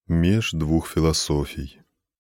Меж двух философий.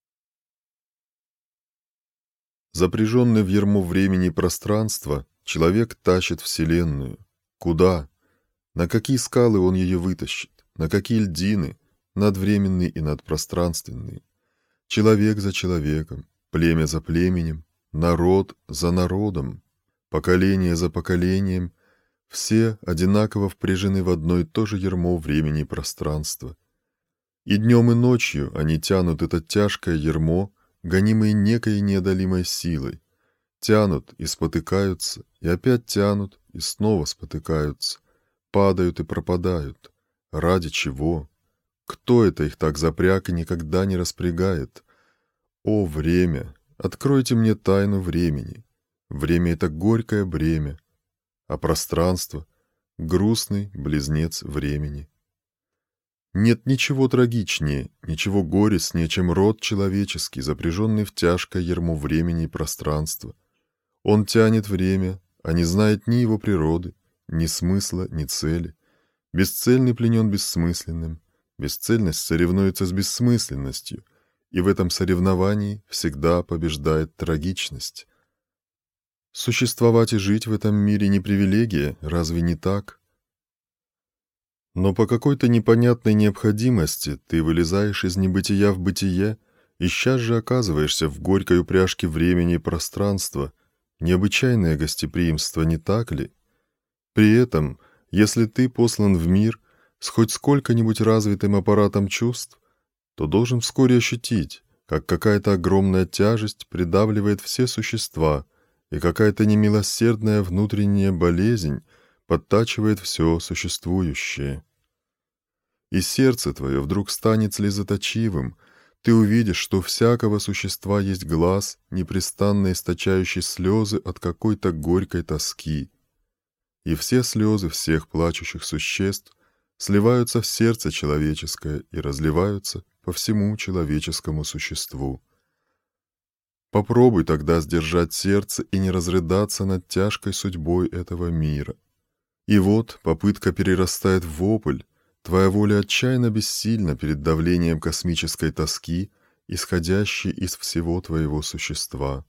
Запряженный в ярмо времени и пространства, человек тащит Вселенную. Куда? На какие скалы он ее вытащит? На какие льдины? Надвременные и надпространственные. Человек за человеком, племя за племенем, народ за народом, поколение за поколением. Все одинаково впряжены в одно и то же ярмо времени и пространства. И днем, и ночью они тянут это тяжкое ярмо, гонимые некой неодолимой силой. Тянут и спотыкаются, и опять тянут, и снова спотыкаются, падают и пропадают. Ради чего? Кто это их так запряг и никогда не распрягает? О, время! Откройте мне тайну времени. Время — это горькое бремя, а пространство — грустный близнец времени. Нет ничего трагичнее, ничего горестнее, чем род человеческий, запряженный в тяжкое ярмо времени и пространства. Он тянет время, а не знает ни его природы, ни смысла, ни цели. Бесцельный пленен бессмысленным, бесцельность соревнуется с бессмысленностью, и в этом соревновании всегда побеждает трагичность. Существовать и жить в этом мире не привилегия, разве не так? Но по какой-то непонятной необходимости ты вылезаешь из небытия в бытие и сейчас же оказываешься в горькой упряжке времени и пространства. Необычайное гостеприимство, не так ли? При этом, если ты послан в мир с хоть сколько-нибудь развитым аппаратом чувств, то должен вскоре ощутить, как какая-то огромная тяжесть придавливает все существа, и какая-то немилосердная внутренняя болезнь подтачивает все существующее. И сердце твое вдруг станет слезоточивым, ты увидишь, что у всякого существа есть глаз, непрестанно источающий слезы от какой-то горькой тоски. И все слезы всех плачущих существ сливаются в сердце человеческое и разливаются по всему человеческому существу. Попробуй тогда сдержать сердце и не разрыдаться над тяжкой судьбой этого мира. И вот попытка перерастает в вопль, твоя воля отчаянно бессильна перед давлением космической тоски, исходящей из всего твоего существа.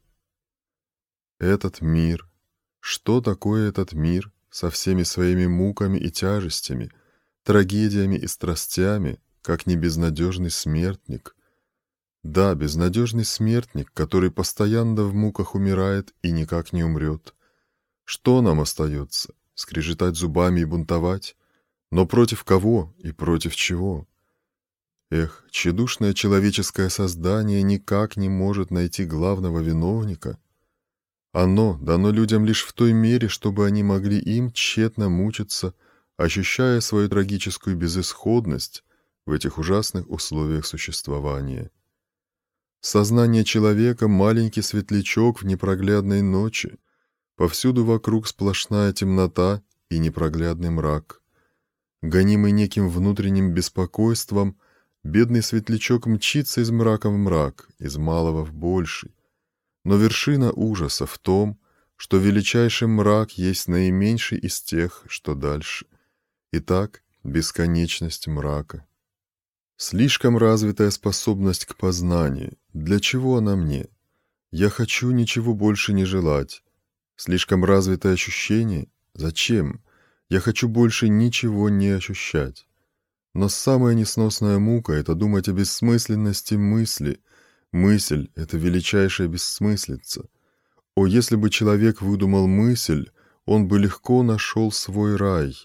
Этот мир, что такое этот мир со всеми своими муками и тяжестями, трагедиями и страстями, как не безнадежный смертник? Да, безнадежный смертник, который постоянно в муках умирает и никак не умрет. Что нам остается? Скрежетать зубами и бунтовать? Но против кого и против чего? Эх, тщедушное человеческое создание никак не может найти главного виновника. Оно дано людям лишь в той мере, чтобы они могли им тщетно мучиться, ощущая свою трагическую безысходность в этих ужасных условиях существования. Сознание человека — маленький светлячок в непроглядной ночи, повсюду вокруг сплошная темнота и непроглядный мрак. Гонимый неким внутренним беспокойством, бедный светлячок мчится из мрака в мрак, из малого в больший. Но вершина ужаса в том, что величайший мрак есть наименьший из тех, что дальше. Итак, бесконечность мрака. Слишком развитая способность к познанию. Для чего она мне? Я хочу ничего больше не желать. Слишком развитое ощущение? Зачем? Я хочу больше ничего не ощущать. Но самая несносная мука — это думать о бессмысленности мысли. Мысль — это величайшая бессмыслица. О, если бы человек выдумал мысль, он бы легко нашел свой рай.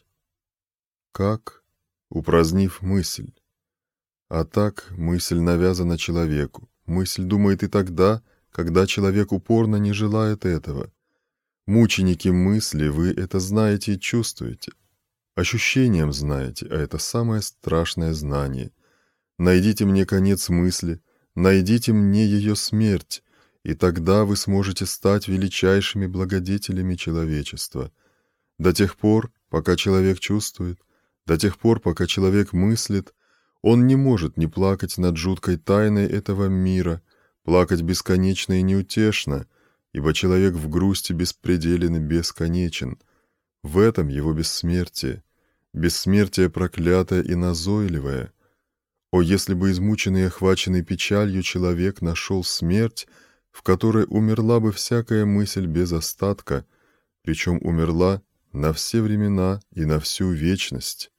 Как? Упразднив мысль. А так мысль навязана человеку. Мысль думает и тогда, когда человек упорно не желает этого. Мученики мысли, вы это знаете и чувствуете. Ощущением знаете, а это самое страшное знание. Найдите мне конец мысли, найдите мне ее смерть, и тогда вы сможете стать величайшими благодетелями человечества. До тех пор, пока человек чувствует, до тех пор, пока человек мыслит, он не может не плакать над жуткой тайной этого мира, плакать бесконечно и неутешно, ибо человек в грусти беспределен и бесконечен. В этом его бессмертие, бессмертие проклятое и назойливое. О, если бы измученный и охваченный печалью человек нашел смерть, в которой умерла бы всякая мысль без остатка, причем умерла на все времена и на всю вечность.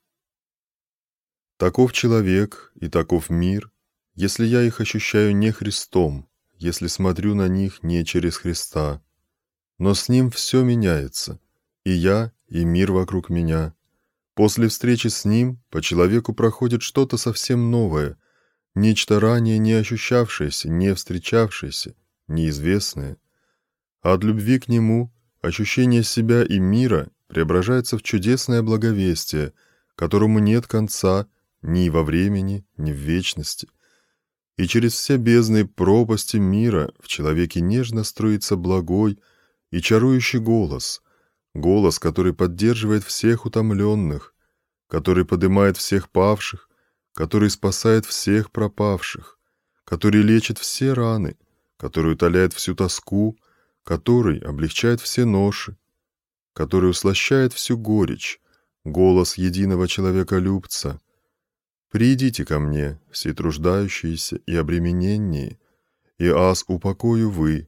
Таков человек и таков мир, если я их ощущаю не Христом, если смотрю на них не через Христа. Но с Ним все меняется, и я, и мир вокруг меня. После встречи с Ним по человеку проходит что-то совсем новое, нечто ранее не ощущавшееся, не встречавшееся, неизвестное. А от любви к Нему ощущение себя и мира преображается в чудесное благовестие, которому нет конца ни во времени, ни в вечности. И через все бездны пропасти мира в человеке нежно струится благой и чарующий голос, голос, который поддерживает всех утомленных, который поднимает всех павших, который спасает всех пропавших, который лечит все раны, который утоляет всю тоску, который облегчает все ноши, который услощает всю горечь, голос единого человеколюбца. «Придите ко мне, все труждающиеся и обремененные, и аз упокою вы.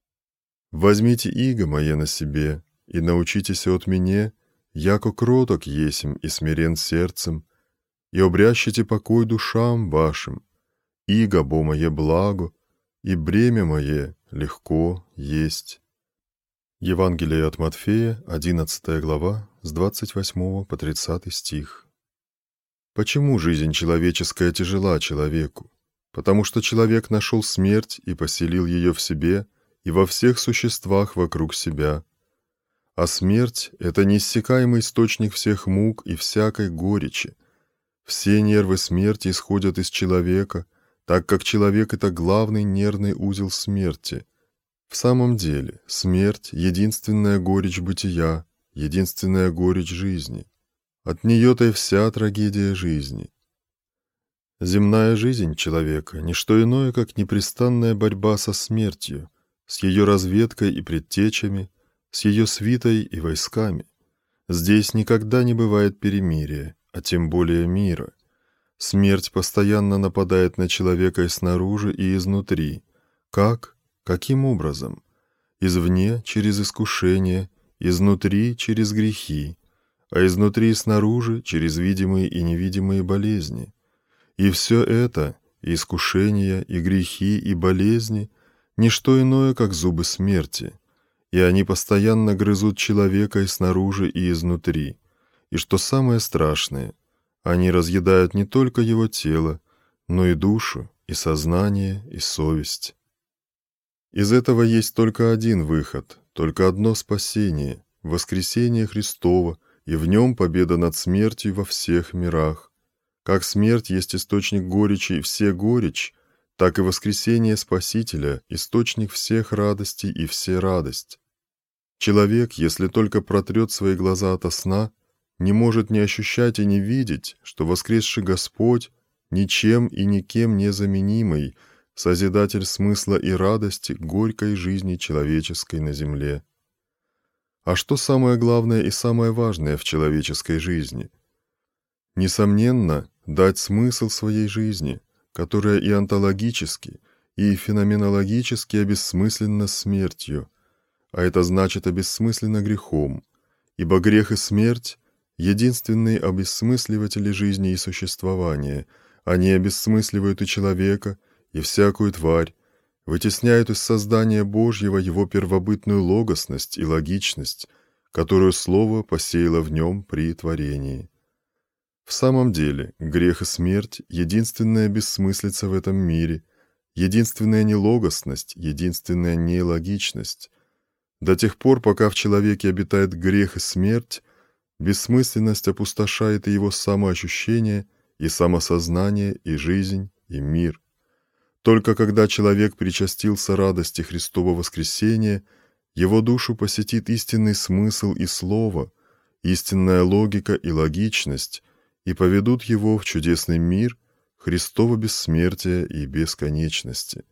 Возьмите иго мое на себе, и научитесь от меня, яко кроток есмь и смирен сердцем, и обрящите покой душам вашим, иго бо мое благо, и бремя мое легко есть». Евангелие от Матфея, 11 глава, с 28 по 30 стих. Почему жизнь человеческая тяжела человеку? Потому что человек нашел смерть и поселил ее в себе и во всех существах вокруг себя. А смерть — это неиссякаемый источник всех мук и всякой горечи. Все нервы смерти исходят из человека, так как человек — это главный нервный узел смерти. В самом деле, смерть — единственная горечь бытия, единственная горечь жизни. От нее-то и вся трагедия жизни. Земная жизнь человека — не что иное, как непрестанная борьба со смертью, с ее разведкой и предтечами, с ее свитой и войсками. Здесь никогда не бывает перемирия, а тем более мира. Смерть постоянно нападает на человека и снаружи, и изнутри. Как? Каким образом? Извне — через искушение, изнутри — через грехи, а изнутри и снаружи — через видимые и невидимые болезни. И все это, и искушения, и грехи, и болезни — не что иное, как зубы смерти, и они постоянно грызут человека и снаружи, и изнутри. И что самое страшное, они разъедают не только его тело, но и душу, и сознание, и совесть. Из этого есть только один выход, только одно спасение — воскресение Христово, и в нем победа над смертью во всех мирах. Как смерть есть источник горечи и все горечь, так и воскресение Спасителя — источник всех радостей и все радость. Человек, если только протрет свои глаза ото сна, не может не ощущать и не видеть, что воскресший Господь, ничем и никем не заменимый, созидатель смысла и радости горькой жизни человеческой на земле. А что самое главное и самое важное в человеческой жизни? Несомненно, дать смысл своей жизни, которая и онтологически, и феноменологически обессмысленна смертью, а это значит обессмысленно грехом, ибо грех и смерть — единственные обессмысливатели жизни и существования, они обессмысливают и человека, и всякую тварь, вытесняют из создания Божьего его первобытную логосность и логичность, которую Слово посеяло в нем при творении. В самом деле, грех и смерть — единственная бессмыслица в этом мире, единственная нелогосность, единственная нелогичность. До тех пор, пока в человеке обитает грех и смерть, бессмысленность опустошает и его самоощущение, и самосознание, и жизнь, и мир. Только когда человек причастился радости Христова воскресения, его душу посетит истинный смысл и слово, истинная логика и логичность, и поведут его в чудесный мир Христова бессмертия и бесконечности.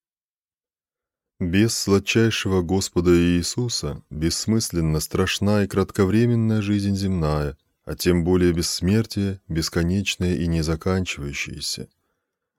Без сладчайшего Господа Иисуса бессмысленна, страшна и кратковременная жизнь земная, а тем более бессмертие, бесконечное и незаканчивающееся.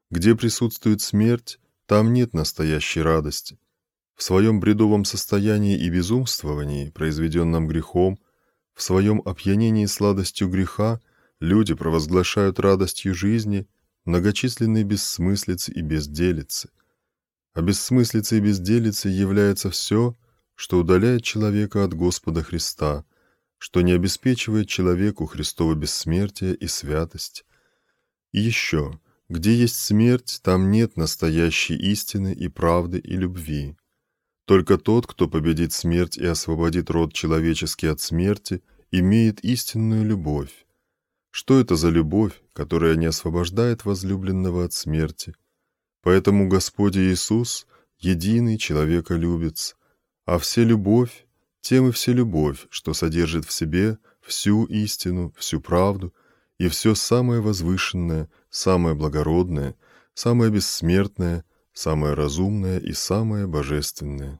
Где присутствует смерть, там нет настоящей радости. В своем бредовом состоянии и безумствовании, произведенном грехом, в своем опьянении сладостью греха, люди провозглашают радостью жизни многочисленные бессмыслицы и безделицы. А бессмыслицей и безделицей является все, что удаляет человека от Господа Христа, что не обеспечивает человеку Христово бессмертие и святость. И еще, где есть смерть, там нет настоящей истины и правды и любви. Только тот, кто победит смерть и освободит род человеческий от смерти, имеет истинную любовь. Что это за любовь, которая не освобождает возлюбленного от смерти? Поэтому Господь Иисус, единый человеколюбец, а все любовь, тем и все любовь, что содержит в себе всю истину, всю правду и все самое возвышенное, самое благородное, самое бессмертное, самое разумное и самое божественное.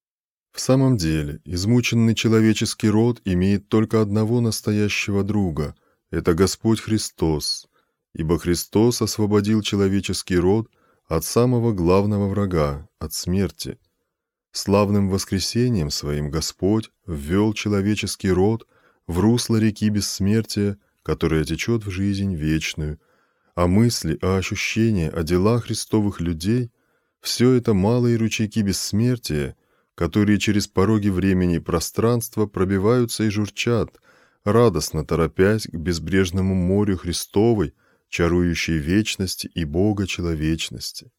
В самом деле, измученный человеческий род имеет только одного настоящего друга – это Господь Христос, ибо Христос освободил человеческий род от самого главного врага, от смерти. Славным воскресением своим Господь ввел человеческий род в русло реки бессмертия, которая течет в жизнь вечную, а мысли, ощущения о делах Христовых людей – все это малые ручейки бессмертия, которые через пороги времени и пространства пробиваются и журчат, радостно торопясь к безбрежному морю Христовой, чарующей вечности и Бога человечности.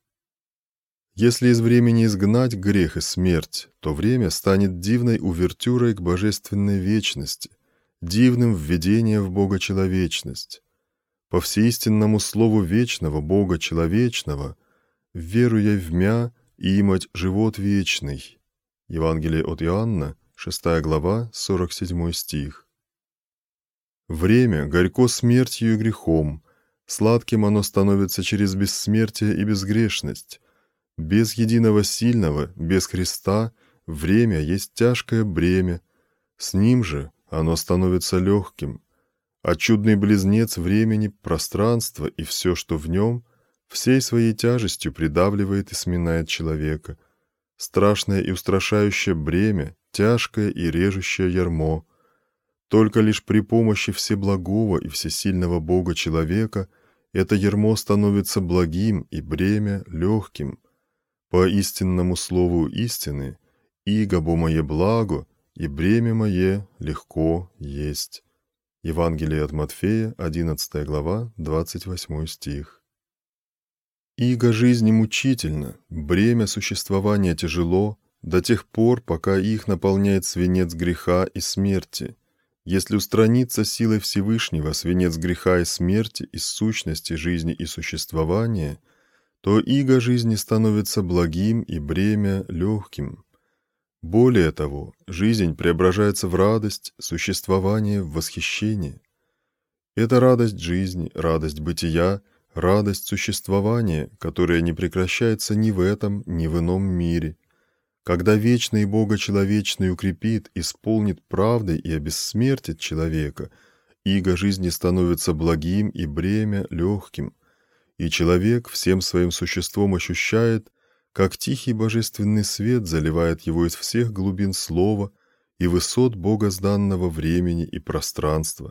Если из времени изгнать грех и смерть, то время станет дивной увертюрой к божественной вечности, дивным введением в Бога человечность. По всеистинному слову вечного Бога человечного, веруя в мя и имать живот вечный. Евангелие от Иоанна, 6 глава, 47 стих. Время горько смертью и грехом, сладким оно становится через бессмертие и безгрешность. Без единого сильного, без Христа, время есть тяжкое бремя, с ним же оно становится легким, а чудный близнец времени, пространства и все, что в нем, всей своей тяжестью придавливает и сминает человека. Страшное и устрашающее бремя, тяжкое и режущее ярмо. Только лишь при помощи всеблагого и всесильного Бога человека это ярмо становится благим и бремя легким. По истинному слову истины, «Иго бо мое благо, и бремя мое легко есть». Евангелие от Матфея, 11 глава, 28 стих. Иго жизни мучительно, бремя существования тяжело, до тех пор, пока их наполняет свинец греха и смерти. Если устранится силой Всевышнего свинец греха и смерти из сущности жизни и существования, то иго жизни становится благим и бремя легким. Более того, жизнь преображается в радость, существование в восхищение. Это радость жизни, радость бытия, радость существования, которая не прекращается ни в этом, ни в ином мире. Когда вечный Бога человечный укрепит, исполнит правдой и обессмертит человека, иго жизни становится благим и бремя легким, и человек всем своим существом ощущает, как тихий божественный свет заливает его из всех глубин слова и высот богозданного времени и пространства.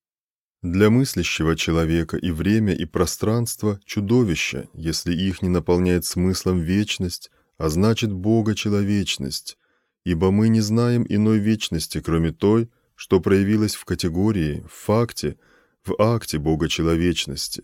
Для мыслящего человека и время, и пространство – чудовища, если их не наполняет смыслом вечность, а значит Бога-человечность, ибо мы не знаем иной вечности, кроме той, что проявилась в категории, в факте, в акте Бога-человечности.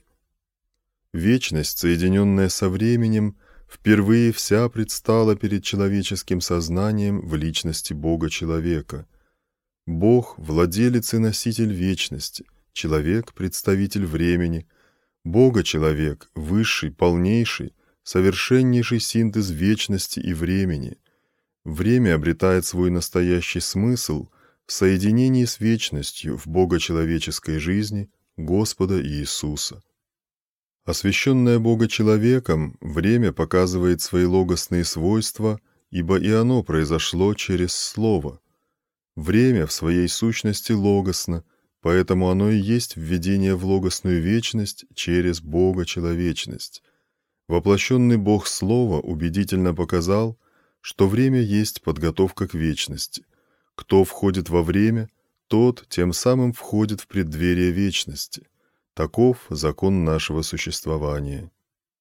Вечность, соединенная со временем, впервые вся предстала перед человеческим сознанием в личности Бога-человека. Бог – владелец и носитель вечности, человек – представитель времени, Бога-человек – высший, полнейший, совершеннейший синтез вечности и времени. Время обретает свой настоящий смысл в соединении с вечностью в богочеловеческой жизни Господа Иисуса. Освященное Бога-человеком, время показывает свои логосные свойства, ибо и оно произошло через Слово. Время в своей сущности логосно, поэтому оно и есть введение в логосную вечность через Бога-человечность. Воплощенный Бог Слова убедительно показал, что время есть подготовка к вечности. Кто входит во время, тот тем самым входит в преддверие вечности. Таков закон нашего существования.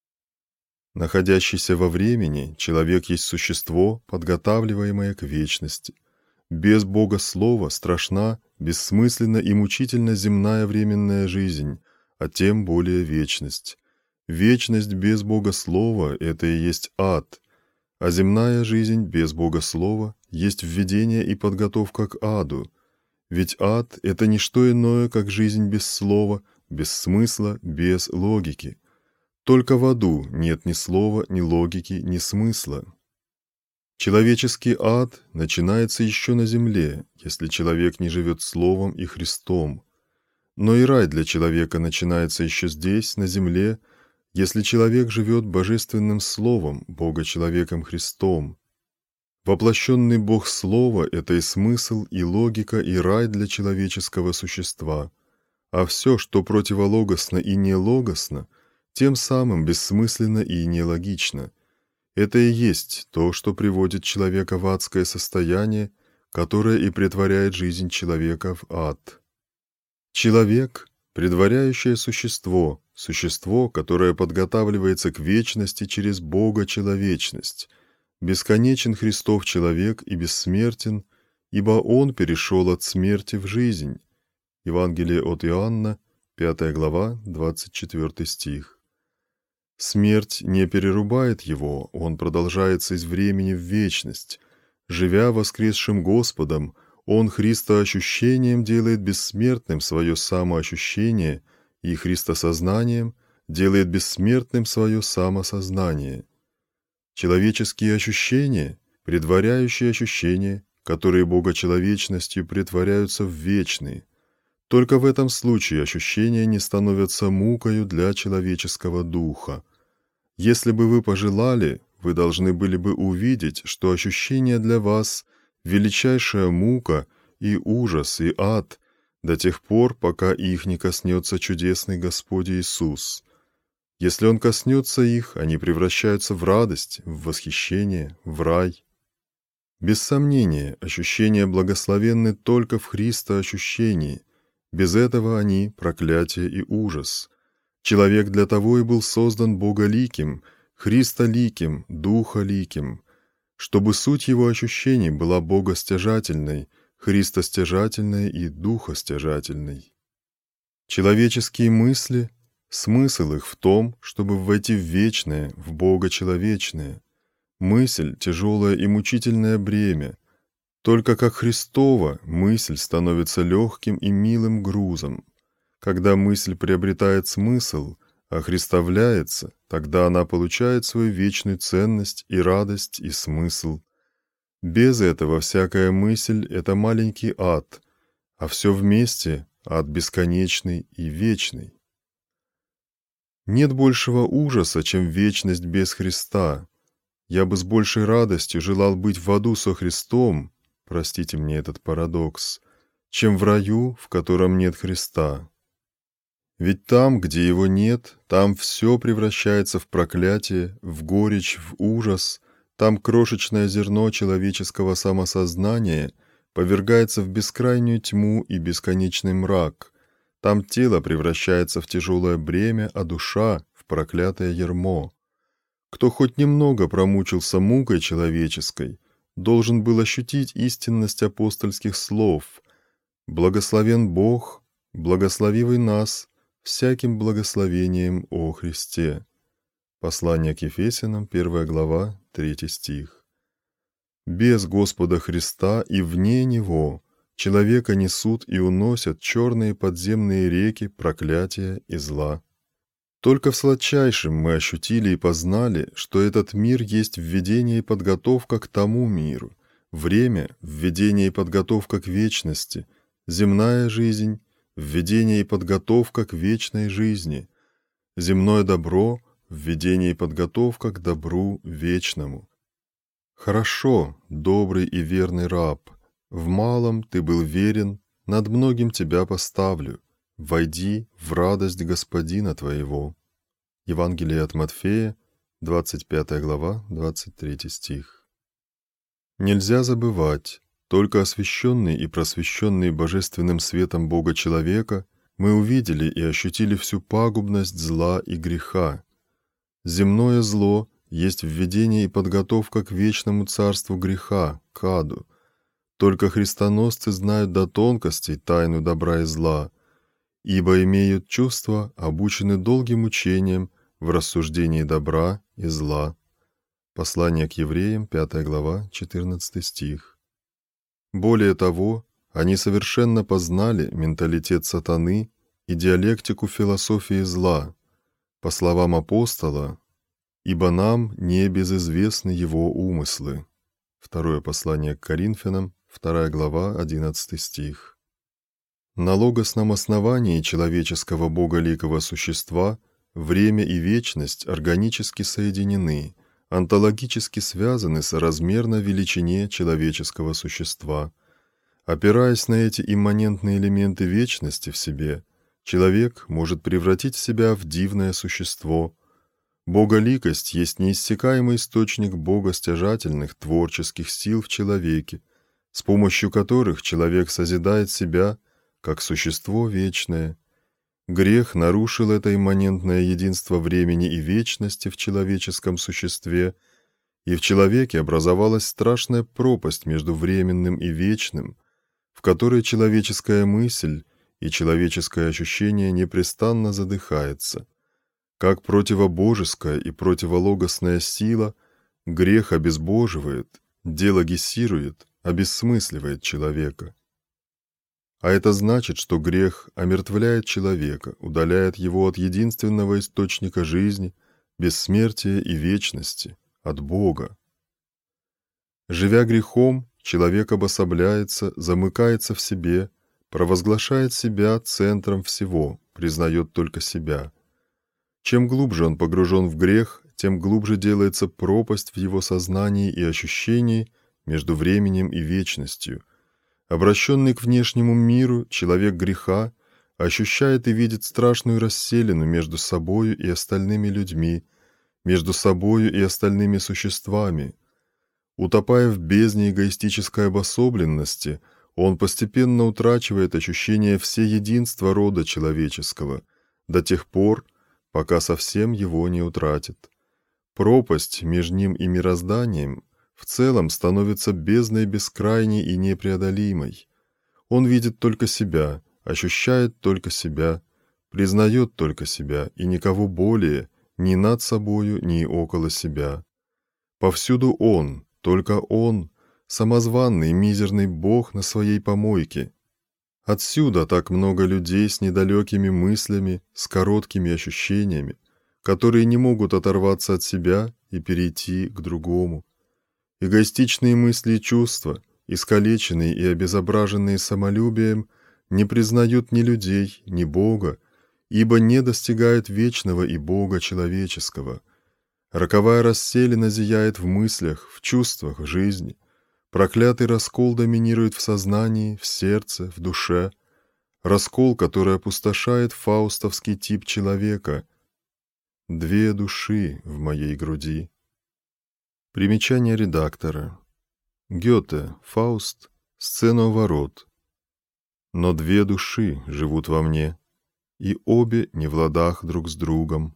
Находящийся во времени, человек есть существо, подготавливаемое к вечности. Без Бога Слова страшна, бессмысленна и мучительна земная временная жизнь, а тем более вечность. Вечность без Бога Слова – это и есть ад, а земная жизнь без Бога Слова есть введение и подготовка к аду. Ведь ад – это не что иное, как жизнь без слова, без смысла, без логики. Только в аду нет ни слова, ни логики, ни смысла. Человеческий ад начинается еще на земле, если человек не живет Словом и Христом. Но и рай для человека начинается еще здесь, на земле, если человек живет Божественным Словом, Бога-человеком Христом. Воплощенный Бог Слова – это и смысл, и логика, и рай для человеческого существа. А все, что противологосно и нелогосно, тем самым бессмысленно и нелогично. Это и есть то, что приводит человека в адское состояние, которое и претворяет жизнь человека в ад. Человек – предваряющее существо, существо, которое подготавливается к вечности через Бога-человечность. Бесконечен Христов человек и бессмертен, ибо Он перешел от смерти в жизнь. Евангелие от Иоанна, 5 глава, 24 стих. Смерть не перерубает его, он продолжается из времени в вечность. Живя воскресшим Господом, он христоощущением делает бессмертным свое самоощущение и христосознанием делает бессмертным свое самосознание. Человеческие ощущения, предваряющие ощущения, которые богочеловечностью претворяются в вечные. Только в этом случае ощущения не становятся мукою для человеческого духа. Если бы вы пожелали, вы должны были бы увидеть, что ощущение для вас – величайшая мука и ужас, и ад, до тех пор, пока их не коснется чудесный Господь Иисус. Если Он коснется их, они превращаются в радость, в восхищение, в рай. Без сомнения, ощущения благословенны только в Христоощущении. Без этого они – проклятие и ужас. Человек для того и был создан Боголиким, Христоликим, Духоликим, чтобы суть его ощущений была богостяжательной, христостяжательной и духостяжательной. Человеческие мысли – смысл их в том, чтобы войти в вечное, в Богочеловечное. Мысль – тяжелое и мучительное бремя. Только как Христова мысль становится легким и милым грузом. Когда мысль приобретает смысл, охристовляется, тогда она получает свою вечную ценность и радость и смысл. Без этого всякая мысль – это маленький ад, а все вместе – ад бесконечный и вечный. Нет большего ужаса, чем вечность без Христа. Я бы с большей радостью желал быть в аду со Христом, простите мне этот парадокс, чем в раю, в котором нет Христа. Ведь там, где его нет, там все превращается в проклятие, в горечь, в ужас, там крошечное зерно человеческого самосознания повергается в бескрайнюю тьму и бесконечный мрак, там тело превращается в тяжелое бремя, а душа — в проклятое ярмо. Кто хоть немного промучился мукой человеческой, должен был ощутить истинность апостольских слов «Благословен Бог, благословивый нас, всяким благословением о Христе». Послание к Ефесянам, 1 глава, 3 стих. Без Господа Христа и вне Него человека несут и уносят черные подземные реки проклятия и зла. Только в сладчайшем мы ощутили и познали, что этот мир есть введение и подготовка к тому миру, время – введение и подготовка к вечности, земная жизнь – введение и подготовка к вечной жизни, земное добро – введение и подготовка к добру вечному. Хорошо, добрый и верный раб, в малом ты был верен, над многим тебя поставлю, войди в радость Господина твоего. Евангелие от Матфея, 25 глава, 23 стих. Нельзя забывать, только освященный и просвещенный божественным светом Бога человека мы увидели и ощутили всю пагубность зла и греха. Земное зло есть введение и подготовка к вечному царству греха, к аду. Только христоносцы знают до тонкостей тайну добра и зла, ибо имеют чувства, обучены долгим учением в рассуждении добра и зла. Послание к евреям, 5 глава, 14 стих. Более того, они совершенно познали менталитет сатаны и диалектику философии зла. По словам апостола, «Ибо нам не безызвестны его умыслы». Второе послание к Коринфянам, 2 глава, 11 стих. На логосном основании человеческого боголикого существа время и вечность органически соединены, онтологически связаны соразмерно величине человеческого существа. Опираясь на эти имманентные элементы вечности в себе, человек может превратить себя в дивное существо. Боголикость есть неиссякаемый источник богостяжательных творческих сил в человеке, с помощью которых человек созидает себя как существо вечное. Грех нарушил это имманентное единство времени и вечности в человеческом существе, и в человеке образовалась страшная пропасть между временным и вечным, в которой человеческая мысль и человеческое ощущение непрестанно задыхается. Как противобожеская и противологосная сила, грех обезбоживает, делогисирует, обессмысливает человека. А это значит, что грех омертвляет человека, удаляет его от единственного источника жизни, бессмертия и вечности, от Бога. Живя грехом, человек обособляется, замыкается в себе, провозглашает себя центром всего, признает только себя. Чем глубже он погружен в грех, тем глубже делается пропасть в его сознании и ощущении между временем и вечностью. Обращенный к внешнему миру, человек греха ощущает и видит страшную расселину между собою и остальными людьми, между собою и остальными существами. Утопая в бездне эгоистической обособленности, он постепенно утрачивает ощущение всеединства рода человеческого до тех пор, пока совсем его не утратит. Пропасть между ним и мирозданием в целом становится бездной бескрайней и непреодолимой. Он видит только себя, ощущает только себя, признает только себя и никого более ни над собою, ни около себя. Повсюду он, только он, самозванный мизерный бог на своей помойке. Отсюда так много людей с недалекими мыслями, с короткими ощущениями, которые не могут оторваться от себя и перейти к другому. Эгоистичные мысли и чувства, искалеченные и обезображенные самолюбием, не признают ни людей, ни Бога, ибо не достигают вечного и Бога человеческого. Роковая расселена зияет в мыслях, в чувствах, в жизни. Проклятый раскол доминирует в сознании, в сердце, в душе. Раскол, который опустошает фаустовский тип человека. Две души в моей груди. Примечание редактора. Гёте, Фауст, сцена у ворот. Но две души живут во мне, и обе не в ладах друг с другом.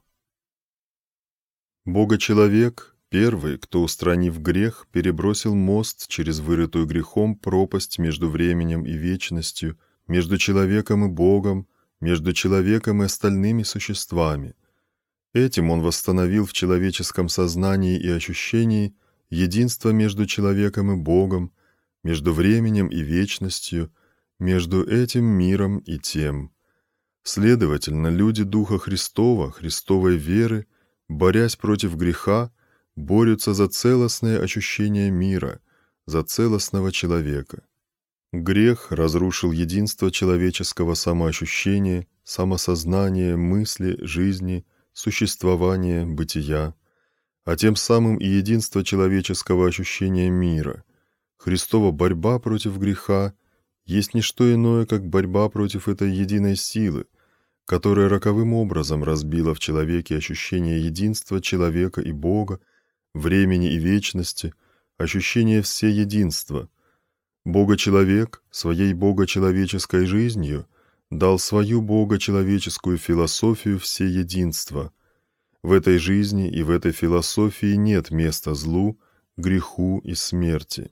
Бога-человек, первый, кто, устранив грех, перебросил мост через вырытую грехом пропасть между временем и вечностью, между человеком и Богом, между человеком и остальными существами. Этим он восстановил в человеческом сознании и ощущении единство между человеком и Богом, между временем и вечностью, между этим миром и тем. Следовательно, люди Духа Христова, Христовой веры, борясь против греха, борются за целостное ощущение мира, за целостного человека. Грех разрушил единство человеческого самоощущения, самосознания, мысли, жизни, существования, бытия, а тем самым и единство человеческого ощущения мира. Христова борьба против греха есть не что иное, как борьба против этой единой силы, которое роковым образом разбило в человеке ощущение единства человека и Бога, времени и вечности, ощущение всеединства. Бога-человек своей богочеловеческой жизнью дал свою богочеловеческую философию всеединства. В этой жизни и в этой философии нет места злу, греху и смерти.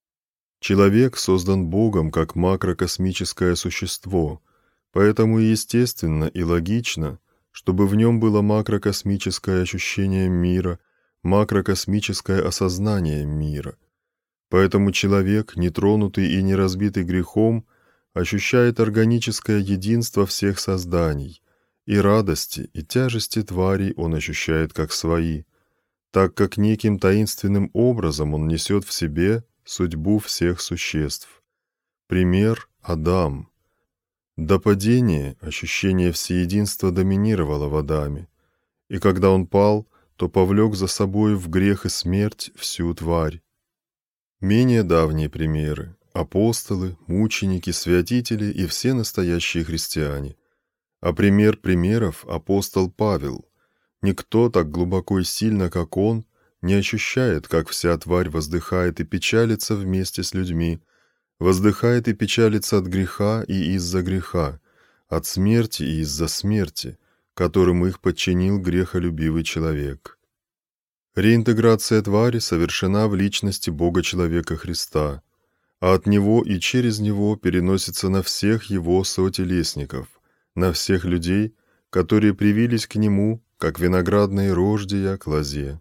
Человек создан Богом как макрокосмическое существо, поэтому и естественно и логично, чтобы в нем было макрокосмическое ощущение мира, макрокосмическое осознание мира. Поэтому человек, нетронутый и не разбитый грехом, ощущает органическое единство всех созданий, и радости, и тяжести тварей он ощущает как свои, так как неким таинственным образом он несет в себе судьбу всех существ. Пример – Адам. До падения ощущение всеединства доминировало в Адаме, и когда он пал, то повлек за собой в грех и смерть всю тварь. Менее давние примеры – апостолы, мученики, святители и все настоящие христиане. А пример примеров – апостол Павел. Никто так глубоко и сильно, как он, не ощущает, как вся тварь воздыхает и печалится вместе с людьми, воздыхает и печалится от греха и из-за греха, от смерти и из-за смерти, которым их подчинил грехолюбивый человек. Реинтеграция твари совершена в личности Бога-человека Христа, а от Него и через Него переносится на всех Его сотелесников, на всех людей, которые привились к Нему, как виноградные рождия к лозе.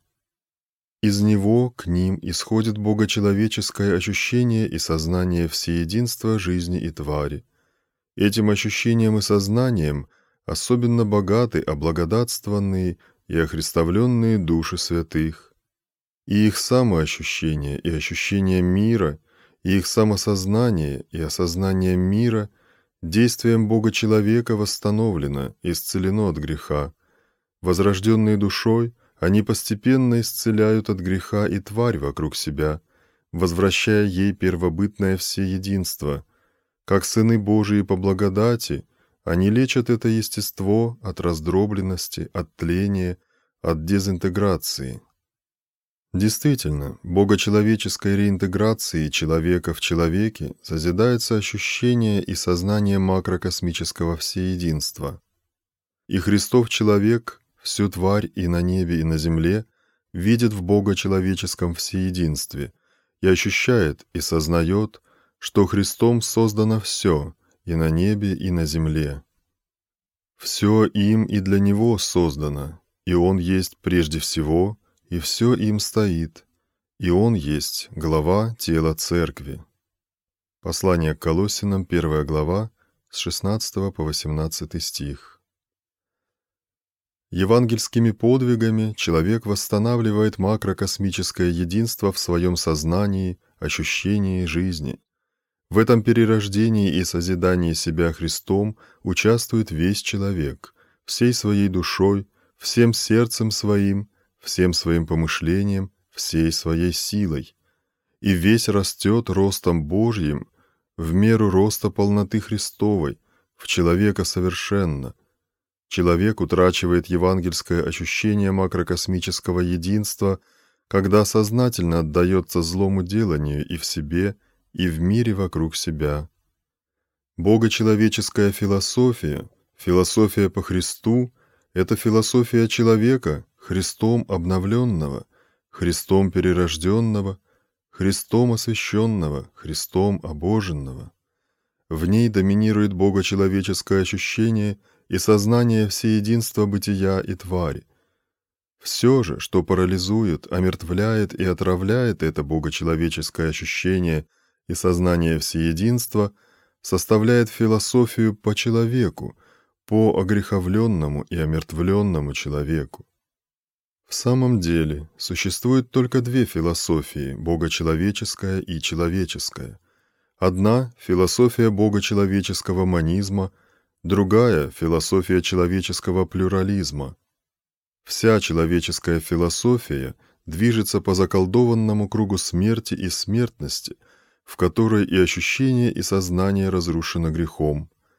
Из Него к ним исходит богочеловеческое ощущение и сознание всеединства жизни и твари. Этим ощущением и сознанием особенно богаты облагодатствованные и охриставленные души святых. И их самоощущение и ощущение мира, и их самосознание и осознание мира действием Бога-человека восстановлено, исцелено от греха. Возрожденные душой, они постепенно исцеляют от греха и тварь вокруг себя, возвращая ей первобытное всеединство. Как сыны Божии по благодати, они лечат это естество от раздробленности, от тления, от дезинтеграции. Действительно, богочеловеческой реинтеграции человека в человеке созидается ощущение и сознание макрокосмического всеединства. И Христов человек всю тварь и на небе, и на земле видит в богочеловеческом всеединстве и ощущает и сознает, что Христом создано все, и на небе, и на земле. Все им и для Него создано, и Он есть прежде всего, и все им стоит, и Он есть глава тела Церкви. Послание к Колоссянам, 1 глава, с 16 по 18 стих. Евангельскими подвигами человек восстанавливает макрокосмическое единство в своем сознании, ощущении жизни. В этом перерождении и созидании себя Христом участвует весь человек, всей своей душой, всем сердцем своим, всем своим помышлением, всей своей силой. И весь растет ростом Божьим в меру роста полноты Христовой, в человека совершенно. Человек утрачивает евангельское ощущение макрокосмического единства, когда сознательно отдается злому деланию и в себе, и в мире вокруг себя. Богочеловеческая философия, философия по Христу – это философия человека, Христом обновленного, Христом перерожденного, Христом освященного, Христом обоженного. В ней доминирует богочеловеческое ощущение и сознание всеединства бытия и твари. Все же, что парализует, омертвляет и отравляет это богочеловеческое ощущение и сознание всеединства, составляет философию по человеку, по огреховленному и омертвленному человеку. В самом деле, существует только две философии – богочеловеческая и человеческая. Одна – философия богочеловеческого монизма, другая – философия человеческого плюрализма. Вся человеческая философия движется по заколдованному кругу смерти и смертности, в которой и ощущение, и сознание разрушено грехом.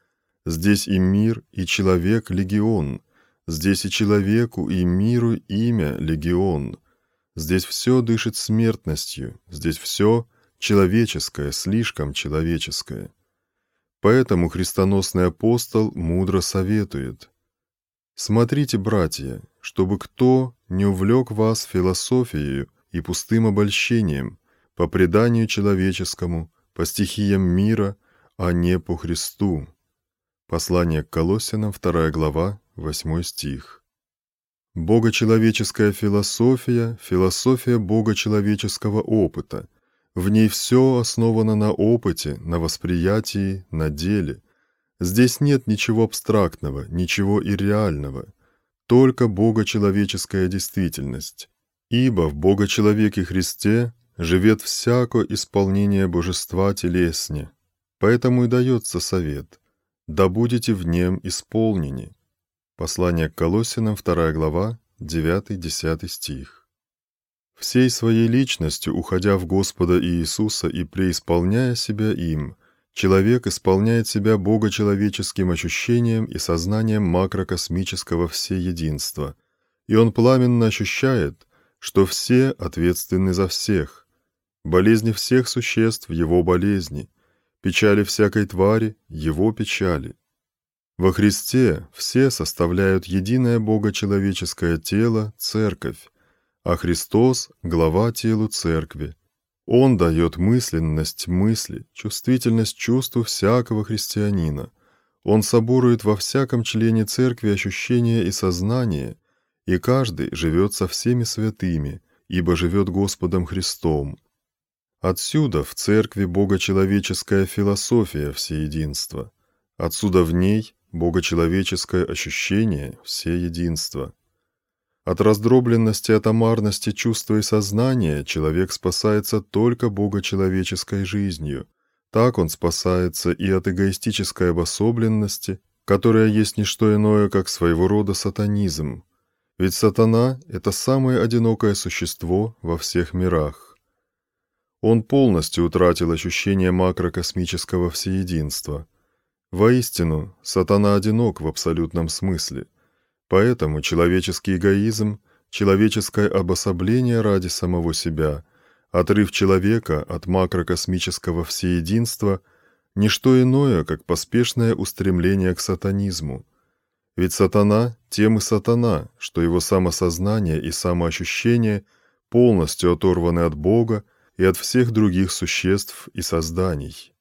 Здесь и мир, и человек — легион. Здесь и человеку, и миру имя — легион. Здесь все дышит смертностью, здесь все человеческое, слишком человеческое. Поэтому христоносный апостол мудро советует: «Смотрите, братья, чтобы кто не увлек вас философией и пустым обольщением, по преданию человеческому, по стихиям мира, а не по Христу». Послание к Колоссянам, 2 глава, 8 стих. Богочеловеческая философия — философия богочеловеческого опыта. В ней все основано на опыте, на восприятии, на деле. Здесь нет ничего абстрактного, ничего ирреального, только богочеловеческая действительность. Ибо в Богочеловеке Христе живет всяко исполнение божества телесне. Поэтому и дается совет: «Да будете в нем исполнени». Послание к Колоссянам, 2 глава, 9-10 стих. Всей своей личностью, уходя в Господа Иисуса и преисполняя себя им, человек исполняет себя богочеловеческим ощущением и сознанием макрокосмического всеединства, и он пламенно ощущает, что все ответственны за всех, болезни всех существ — его болезни, печали всякой твари — его печали. Во Христе все составляют единое богочеловеческое тело — церковь, а Христос — глава телу церкви. Он дает мысленность мысли, чувствительность чувству всякого христианина. Он соборует во всяком члене церкви ощущения и сознание, и каждый живет со всеми святыми, ибо живет Господом Христом. Отсюда в церкви богочеловеческая философия всеединства. Отсюда в ней богочеловеческое ощущение всеединства. От раздробленности, атомарности чувства и сознания человек спасается только богочеловеческой жизнью. Так он спасается и от эгоистической обособленности, которая есть не что иное, как своего рода сатанизм. Ведь сатана — это самое одинокое существо во всех мирах. Он полностью утратил ощущение макрокосмического всеединства. Воистину, сатана одинок в абсолютном смысле. Поэтому человеческий эгоизм, человеческое обособление ради самого себя, отрыв человека от макрокосмического всеединства — не что иное, как поспешное устремление к сатанизму. Ведь сатана тем и сатана, что его самосознание и самоощущение полностью оторваны от Бога и от всех других существ и созданий.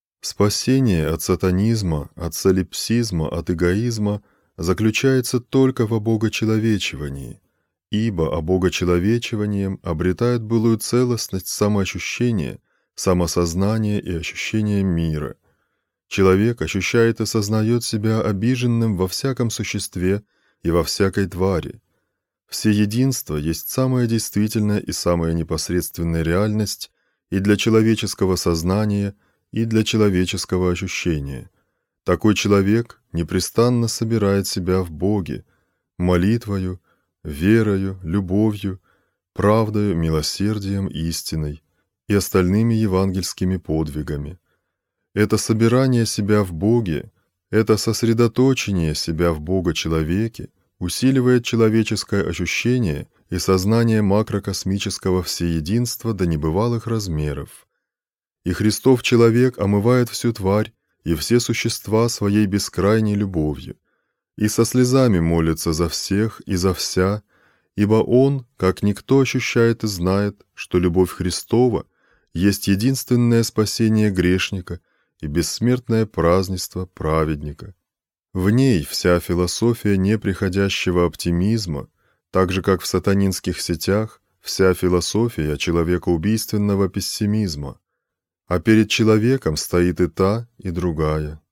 Спасение от сатанизма, от солипсизма, от эгоизма заключается только в обогочеловечивании, ибо обогочеловечиванием обретает былую целостность самоощущения, самосознания и ощущения мира. Человек ощущает и сознает себя обиженным во всяком существе и во всякой твари. Всеединство есть самая действительная и самая непосредственная реальность и для человеческого сознания, и для человеческого ощущения. Такой человек непрестанно собирает себя в Боге, молитвою, верою, любовью, правдою, милосердием, истиной и остальными евангельскими подвигами. Это собирание себя в Боге, это сосредоточение себя в Бога-человеке усиливает человеческое ощущение и сознание макрокосмического всеединства до небывалых размеров. И Христов человек омывает всю тварь и все существа своей бескрайней любовью, и со слезами молится за всех и за вся, ибо Он, как никто, ощущает и знает, что любовь Христова есть единственное спасение грешника и бессмертное празднество праведника. В ней вся философия неприходящего оптимизма, так же, как в сатанинских сетях, вся философия человекоубийственного пессимизма, а перед человеком стоит и та, и другая.